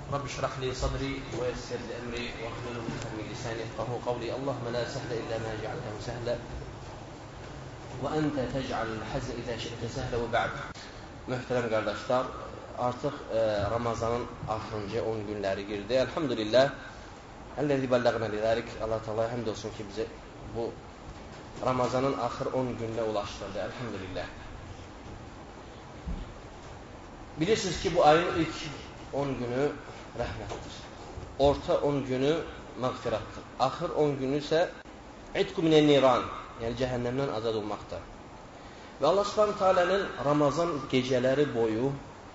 رب اشرح لي صدري ويسر لي أمري واحلل عقدة من لساني يفقهوا قولي اللهم لا سهل إلا ما جعلته سهلا وأنت تجعل الحزن إذا شئت سهلا وبعد. Möhtərəm qardaşlar, artıq Ramazanın axırıncı 10 günləri girdi. Elhamdülillah. Əlləzi bəllağna lidəlik. Allah Teala'ya həmd olsun ki bizi bu Ramazanın axır 10 gününə ulaşdırdı. Elhamdülillah. Bilirsiniz ki bu ayın ilk 10 günü rəhmətdir. Orta 10 günü məğfiratdır. Axır 10 günü isə itqu minən-niran, yəni cəhənnəmdən azad olmaqdır. Və Allah Subhanahu Taala'nın Ramazan gecələri boyu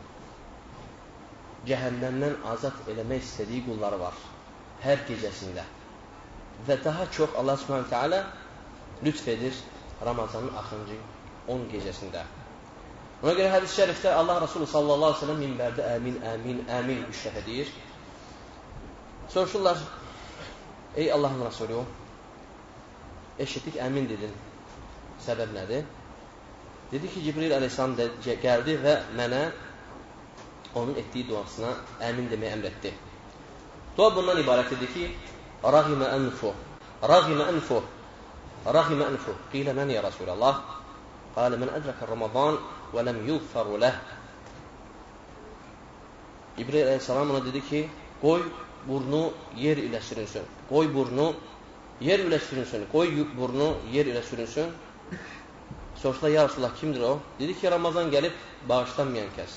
cəhənnəmdən azad eləmək istədiyi qulları var. Hər gecəsində. Və daha çox Allah Subhanahu Taala lütf edir Ramazanın axırıncı 10 gecəsində. Ona görə hədis-i şərifdə Allah Resulü sallallahu aleyhi ve sellem minbərdə əmin, əmin, əmin 3 dəfə deyir. Soruşurlar, ey Allahın Resulü, eşitdik əmin dedin, səbəb nədir? Dedi ki, Cibril aleyhissalam gəldi və mənə onun etdiyi duasına əmin deməyə əmr etdi. Dua bundan ibarət edir ki, Rəğimə ənfu, Rəğimə ənfu, Rəğimə ənfu. Qilə mən ya Rasulallah, qalə mən ədrəkə Ramazan və ləm yulfaru ləh. Cibril aleyhissalam ona dedi ki, qoy burnu yer ilə sürünsün, qoy burnu yer ilə sürünsün, qoy burnu yer ilə sürünsün. Soruşlar, ya Resulullah, kimdir o? Dedi ki, Ramazan gəlib bağışlanmayan kəs.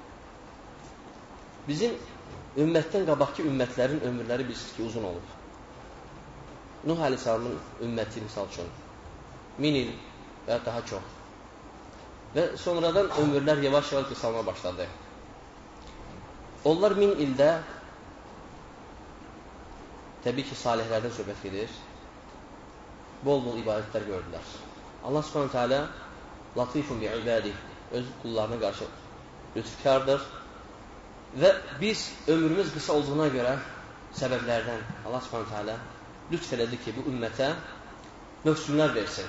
Bizim ümmətdən qabaqki ümmətlərin ömürləri bilirsiniz ki, uzun olub. Nuh Aleyhisselamın ümməti misal üçün 1000 il və daha çox. Və sonradan ömürlər yavaş-yavaş qısalma başladı. Onlar 1000 ildə təbii ki, salihlərdən söhbət gedir. Bol-bol ibadətlər gördülər. Allah Subhanahu Teala latifun bi ibadih, öz qullarına qarşı lütfkardır və biz ömrümüz qısa olduğuna görə səbəblərdən Allah Subhanahu Teala lütf elədi ki, bu ümmətə mövsümlər versin,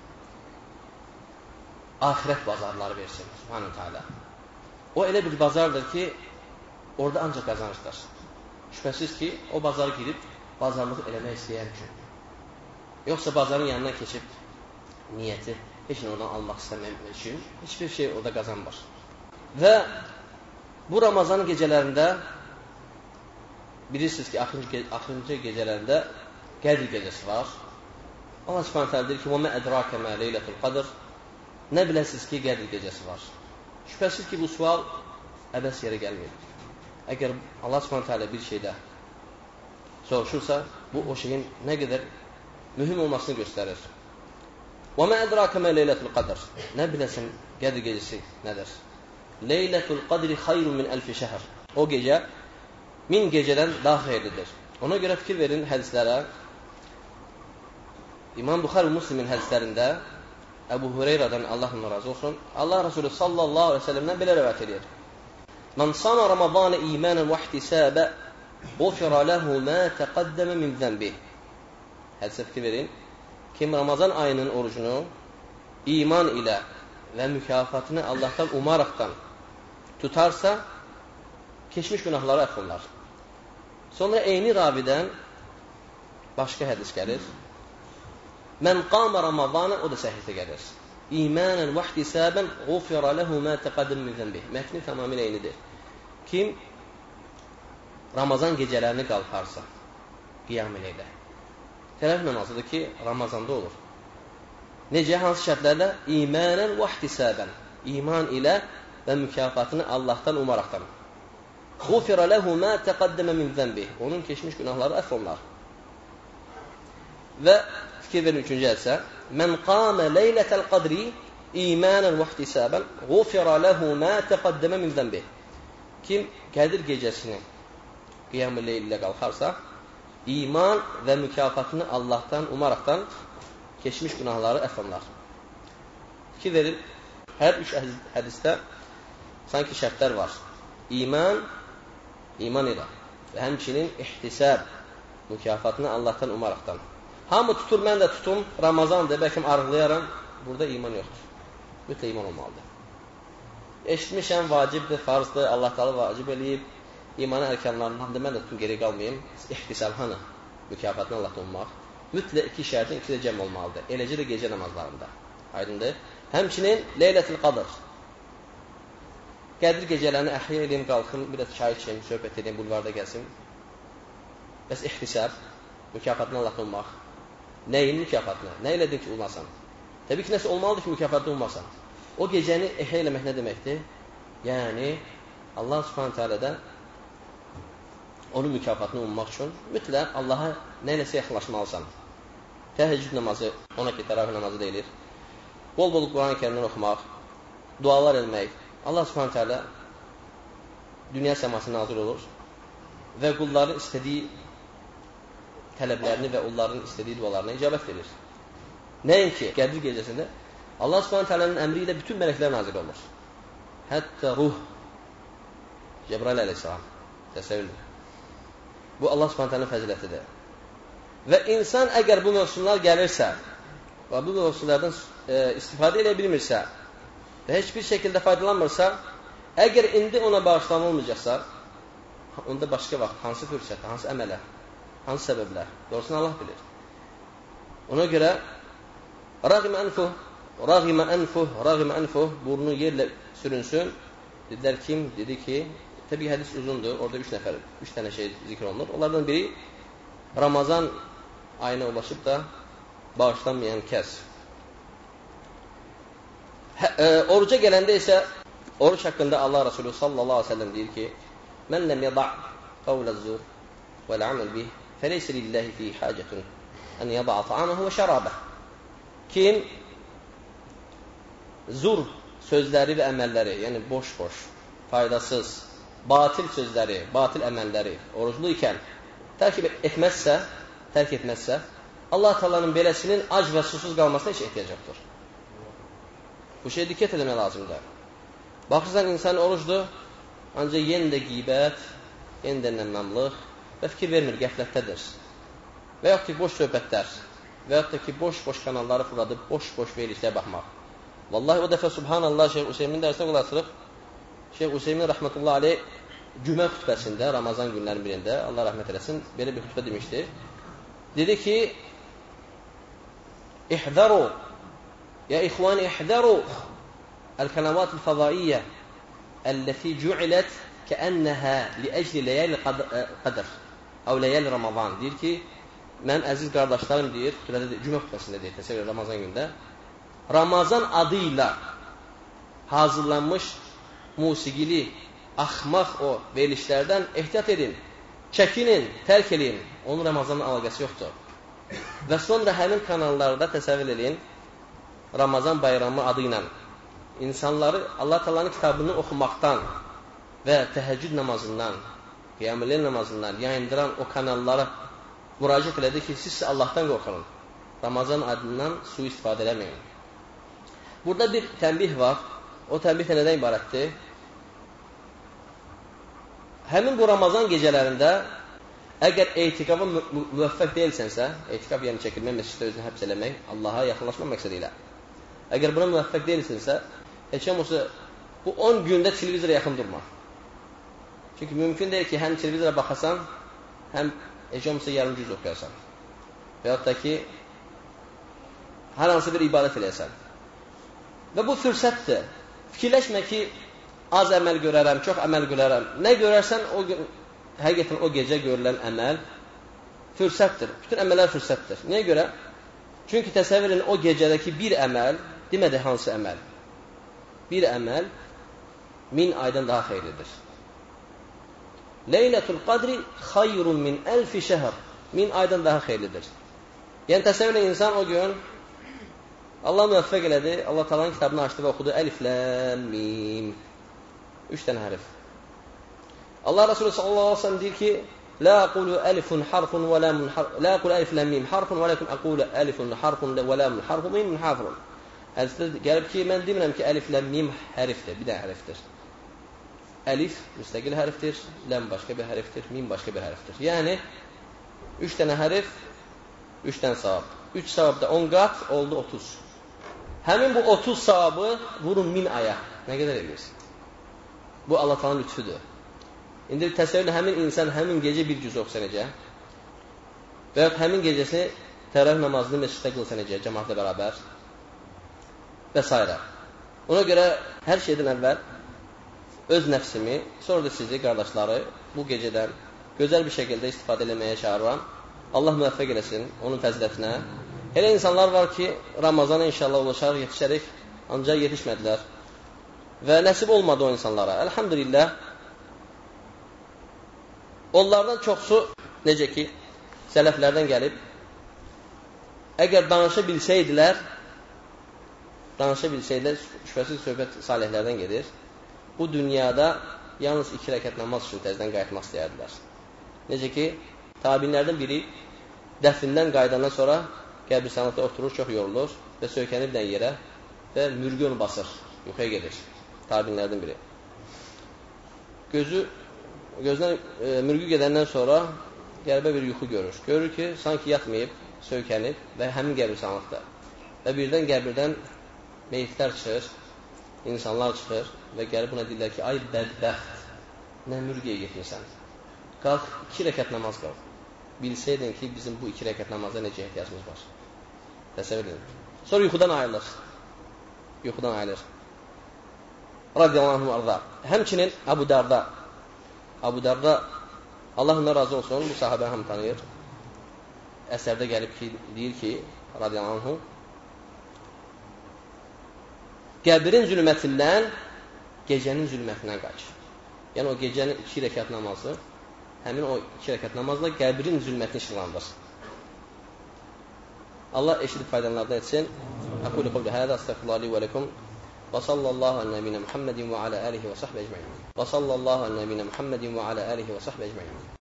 axirət bazarları versin Subhanahu Teala. O elə bir bazardır ki, orada ancaq qazanırlar. Şübhəsiz ki, o bazara girib bazarlıq eləmək istəyən üçün. Yoxsa bazarın yanından keçib niyyəti heç nə oradan almaq istəməyim üçün heç bir şey orada qazanmır. Və bu Ramazan gecələrində bilirsiniz ki, axırıncı gecələrində Qədr gecəsi var. Allah Subhanahu taala deyir ki, "Və mə ədrake mə leylətul qadr." Nə biləsiniz ki, Qədr gecəsi var? Şübhəsiz ki, bu sual əbəs yerə gəlmir. Əgər Allah Subhanahu taala bir şeydə soruşursa, bu o şeyin nə qədər mühüm olmasını göstərir. Və mə ədrake mə leylətul qadr. Nə biləsən Qədr gecəsi nədir? Leylətul qadri xayrun min əlfi şəhr. O gecə 1000 gecədən daha xeyirlidir. Ona görə fikir verin hədislərə. İmam Buxari Müslimin hədislərində Əbu Hüreyrədən Allah ondan razı olsun, Allah Resulü sallallahu aleyhi ve sellemdən belə rivayət edir. "Men sama Ramazana imanan və ihtisaba, ğufira lehu ma taqaddama min zənbi." Hədisə fikir verin. Kim Ramazan ayının orucunu iman ilə və mükafatını Allahdan umaraqdan tutarsa, keçmiş günahları əff olar. Sonra eyni ravidən başqa hədis gəlir. Mən qama Ramazana, o da səhihdə gəlir. İmanən və ihtisaban ğufira lehu ma taqaddama min zənbi. Mətni tamamilə eynidir. Kim Ramazan gecələrini qalxarsa, qiyam eləyir. Tərəf namazıdır ki, Ramazanda olur. Necə, hansı şərtlərlə? İmanən və ihtisaban. İman ilə və mükafatını Allahdan umaraqdan. Ğufira lehu ma taqaddama min zənbi. Onun keçmiş günahları əff olunur. Və fikir verin üçüncü hədisə. Mən qama leylətel qadri imanən və ihtisaban ğufira lehu ma taqaddama min zənbi. Kim Qədir gecəsini qiyam-ı leyl ilə qalxarsa, iman və mükafatını Allahdan umaraqdan keçmiş günahları əff olunur. Fikir verin, hər üç hədisdə sanki şərtlər var. İman ilə və həmçinin ihtisab, mükafatını Allahdan umaraqdan. Hamı tutur, mən də tutum, Ramazandır, bəlkə arıqlayaram, burada iman yoxdur. Mütləq iman olmalıdır. Eşitmişəm, vacibdir, farzdır, Allah Teala vacib eləyib, imanın ərkanlarından mən də tutun geri qalmayayım. İhtisab hanı? Mükafatını Allah olmaq. Mütləq iki şərtin ikisi də cəm olmalıdır. Eləcə də gecə namazlarında. Aydındır. Həmçinin Leylətul Qadr. Qədir gecələrini əhya edeyim, qalxım, biraz çay içeyim, söhbət edeyim, bulvarda gəlsin. Bəs ihtisab, mükafatını Allah olmaq. Nəyin mükafatını? Nə elədin ki, olmasan? Təbii ki, nəsə olmalıdır ki, mükafatını olmasan. O gecəni əhya eləmək nə deməkdir? Yəni, Allah Subhanahu Teala'da onun mükafatını ummaq üçün mütləq Allaha nə eləsə yaxınlaşmalısan. Təhəccüd namazı, ona ki, təravih namazı deyilir. Bol-bol Quran-ı Kərimdən oxumaq, dualar etmək. Allah Subhanahu Teala dünya səmasına nazir olur və qulların istədiyi tələblərini və onların istədiyi dualarına icabət verir. Nəinki Qədir gecəsində Allah Subhanahu Teala'nın əmri ilə bütün mələklər nazir olur. Hətta ruh Cebrail əleyhissalam təsəvvür. Bu Allah Subhanahu Teala'nın fəzilətidir. Və insan əgər bu mövsumlar gəlirsə və bu mövsumlardan istifadə edə bilmirsə və heç bir şəkildə faydalanmırsa, əgər indi ona bağışlanılmayacaqsa, onda başqa vaxt, hansı fürsətdə, hansı əmələ, hansı səbəblər, doğrusunu Allah bilir. Ona görə rağimə ənfuh, burnu yerlə sürünsün. Dedilər kim? Dedi ki, təbii hədis uzundur, orada 3 dənə şey zikr olunur. Onlardan biri Ramazan ayına ulaşıb da bağışlanmayan kəs. Oruca gələndə isə oruç haqqında Allah Resulü sallallahu aleyhi ve sellem deyir ki, mən ləm yada' qavləz-zur vəl-aməl bih fəleysə lillahi fi hacətun ən yada'a ta'amahu və şərabah. Kim zur sözləri və əməlləri, yəni boş-boş, faydasız, batil sözləri, batil əməlləri oruclu ikən tərk etməzsə, Allah Taala'nın beləsinin ac və susuz qalmasına heç ehtiyac yoxdur. Bu şeyə diqqət etmək lazımdır. Baxırsan, insan orucdur, ancaq yenə də qeybət, yenə də nəmmamlıq və fikir vermir, qəflətdədir. Və yaxud ki, boş söhbətlər, və yaxud da ki, boş-boş kanalları fırladıb, boş-boş verilişlərə baxmaq. Vallahi o dəfə, subhanallah, Şeyh Hüseymin dərsində qulaqsırıq. Şeyh Hüseymin rəhmətullahi aleyh cümə xütbəsində, Ramazan günlərin birində, Allah rəhmət eləsin, belə bir xütbə demişdir. Dedi ki, İhdəru, ya ixvan ihdaru el-kanavat el-fadaiyyə əlləti cu'ilət kəənnəhə liəcli ləyəli qadr əv ləyəli Ramazan. Deyir ki, mənim əziz qardaşlarım deyir, cümə xütbəsində deyir, təsəvvür Ramazan gündə, Ramazan adıyla hazırlanmış musiqili, axmaq o verilişlərdən ehtiyat edin, çəkinin, tərk edin, onun Ramazanla əlaqəsi yoxdur. Və sonra həmin kanallarda təsəvvür edin, Ramazan bayramı adı ilə insanları Allah Taala'nın kitabını oxumaqdan və təhəccüd namazından, qiyamul-leyl namazından yayındıran o kanallara müraciət elədi ki, siz Allahdan qorxun, Ramazan adından sui-istifadə eləməyin. Burada bir tənbih var, o tənbih də nədən ibarətdir? Həmin bu Ramazan gecələrində əgər etikava müvəffəq deyilsənsə, etikaf yəni çəkilmək, məsciddə özünü həbs eləmək, Allaha yaxınlaşmaq məqsədi ilə. Əgər buna müvəffəq deyilsənsə, heç olmasa bu 10 gündə televizora yaxın durma. Çünki mümkün deyil ki, həm televizora baxasan, həm heç olmasa yarım cüz oxuyasan. Və yaxud da ki, hər hansı bir ibadət eləyəsən. Və bu fürsətdir. Fikirləşmə ki, az əməl görərəm, çox əməl görərəm. Nə görərsən, həqiqətən o gecə görülən əməl fürsətdir. Bütün əməllər fürsətdir. Niyə görə? Çünki təsəvvür edin, o gecədəki bir əməl, demədi hansı əməl? Bir əməl 1000 aydan daha xeyirlidir. Leylətul Qadri xayrun min 1000 şəhr. 1000 aydan daha xeyirlidir. Yəni təsəvvür edin, insan o gün Allah müvəffəq elədi, Allah Taala'nın kitabını açdı və oxudu Əlif, Ləm, Mim. 3 dənə hərf. Allah Resulü sallallahu aleyhi ve sellem deyir ki, La aqulu elifun harfun və lamun harfun, la aqulu elif ləm mim harfun və lakin aqulu elifun harfun və lamun harfun və mimun harfun. Hədisdə gəlib ki, mən demirəm ki, əlif ləm mim hərfdir, bir dənə hərfdir. Əlif müstəqil hərfdir, ləm başqa bir hərfdir, mim başqa bir hərfdir. Yəni 3 dənə hərf, 3 dənə savab. 3 savabda 10 qat oldu 30. Həmin bu 30 savabı vurun 1000 aya. Nə qədər edir? Bu Allah Taala'nın lütfüdür. İndi təsəvvür həmin insan həmin gecə bir cüz oxusa necə? Və ya həmin gecəsini təravih namazını məsciddə qılsa necə, cəmaatla bərabər və s. Ona görə hər şeydən əvvəl öz nəfsimi, sonra da sizi, qardaşları, bu gecədən gözəl bir şəkildə istifadə eləməyə çağırıram. Allah müvəffəq eləsin onun fəzilətinə. Elə insanlar var ki, Ramazana inşallah ulaşarıq, yetişərik, ancaq yetişmədilər. Və nəsib olmadı o insanlara. Elhamdülillah. Onlardan çoxsu, necə ki, sələflərdən gəlib, əgər danışa bilsəydilər, şübhəsiz söhbət salihlərdən gedir, bu dünyada yalnız 2 rəkət namaz üçün təzdən qayıtmaq istəyərdilər. Necə ki, tabinlərdən biri dəfindən qayıdandan sonra qəbirstanlıqda oturur, çox yorulur və söykənir bir yerə və mürgü onu basır, yuxuya gedir. Tabinlərdən biri. Gözdən mürgü gedəndən sonra qəribə bir yuxu görür. Görür ki, sanki yatmayıb, söykənib və həmin qəbirstanlıqda. Və birdən qəbirdən meyitlər çıxır, insanlar çıxır və gəlib buna deyirlər ki, ay bədbəxt, nə mürgüyə getmirsən? Qalx, 2 rəkət namaz qalx. Bilsəydin ki, bizim bu 2 rəkət namaza necə ehtiyacımız var. Təsəvvür edin. Sonra yuxudan ayrılır. Radiyallahu anhu arda. Həmçinin Abu Darda, Allah ondan razı olsun, bu sahabəni hamı tanıyır. Əsərdə gəlib ki, deyir ki, radiyallahu anhu, qəbirin zülmətindən gecənin zülmətindən qaçır. Yəni o gecənin 2 rəkat namazı, həmin o 2 rəkat namazla qəbirin zülmətini işıqlandır. Allah eşidib faydalardan etsin. Aqulu qawli hada, estağfirullah li və lekum. Və sallallahu ala nebiyina Muhammedin və ala alihi və sahbihi ecmaîn. Və sallallahu ala nebiyina Muhammedin və ala alihi və sahbihi ecmaîn.